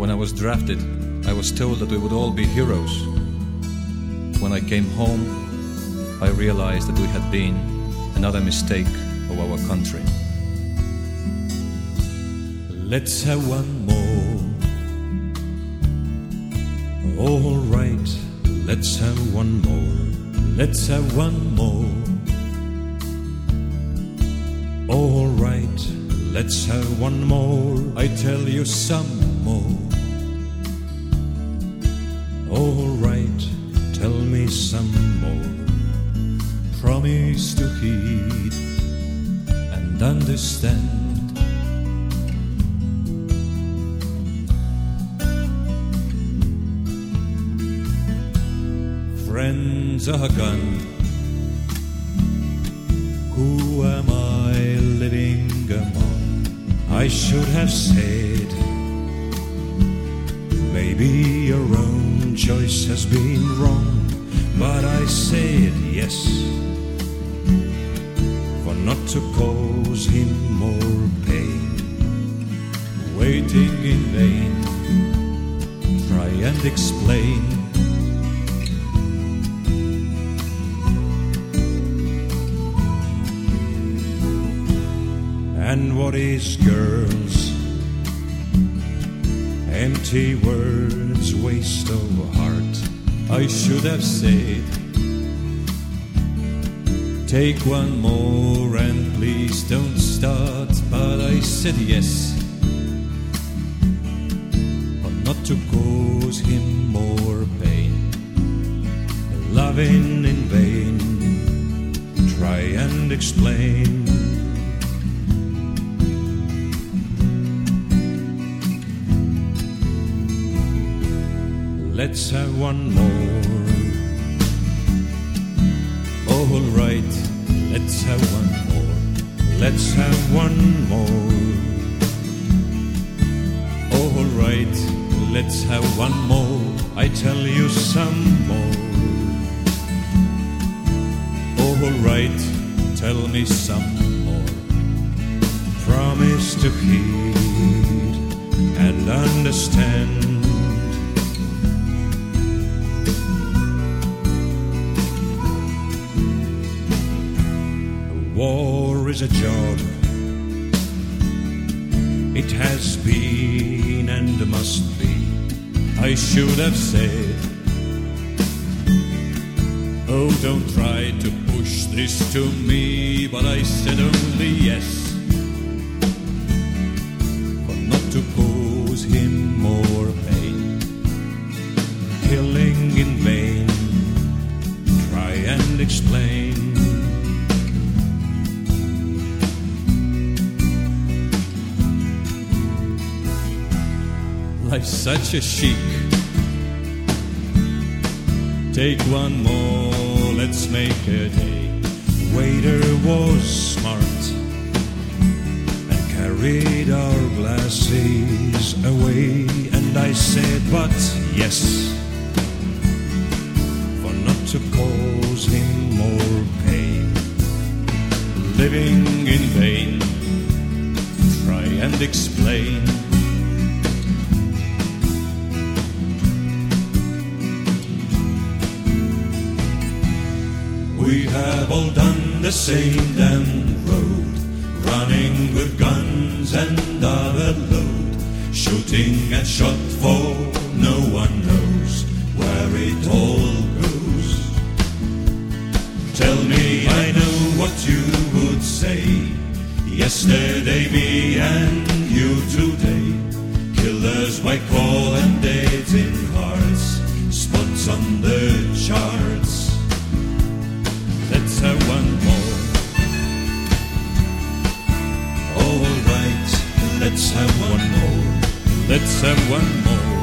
When I was drafted, I was told that we would all be heroes. When I came home, I realized that we had been another mistake of our country. Let's have one more. All right, let's have one more. Let's have one more. All right, let's have one more. I tell you some more. All right, tell me some more. Promise to heed and understand. Friends are gone. Who am I living among? I should have said, maybe your own choice has been wrong. But I said yes, for not to cause him more pain. Waiting in vain, try and explain. And what is girls? Empty words, waste of heart. I should have said, take one more and please don't start. But I said yes, but not to cause him more pain. Loving in vain, try and explain. Let's have one more. All right, let's have one more. Let's have one more. All right, let's have one more. I tell you some more. All right, tell me some more. Promise to heed and understand. War is a job. It has been and must be. I should have said, oh, don't try to push this to me. But I said only yes, but not to cause him more pain. Killing in vain, try and explain. Life's such a chic. Take one more, let's make a day. Waiter was smart and carried our glasses away. And I said, but yes, for not to cause him more pain. Living in vain, try and explain. We have all done the same damn road, running with guns and other load, shooting and shot for no one knows where it all goes. Tell me, I know what you would say. Yesterday me and you today, killers by call and dead in hearts, spots on the charts. Let's have one more. All right, let's have one more. Let's have one more.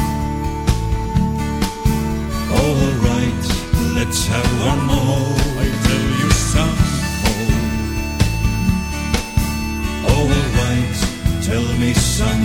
All right, let's have one more. I tell you some more. All right, tell me some